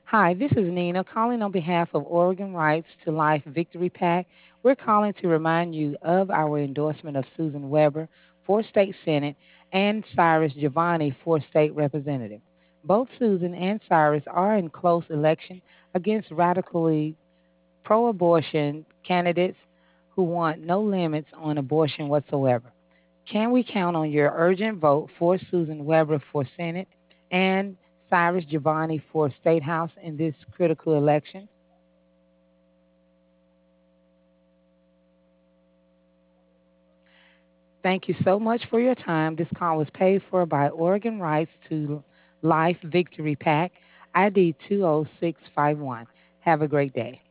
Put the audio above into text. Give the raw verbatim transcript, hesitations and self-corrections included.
Hi, this is Nina calling on behalf of Oregon Rights to Life Victory PAC. We're calling to remind you of our endorsement of Susan Weber for State Senate and Cyrus Giovanni for State Representative. Both Susan and Cyrus are in close election against radically pro abortion candidates who want no limits on abortion whatsoever. Can we count on your urgent vote for Susan Weber for Senate and Cyrus Giovanni for State House in this critical election? Thank you so much for your time. This call was paid for by Oregon Rights to Life Victory PAC, I D two oh six five one. Have a great day.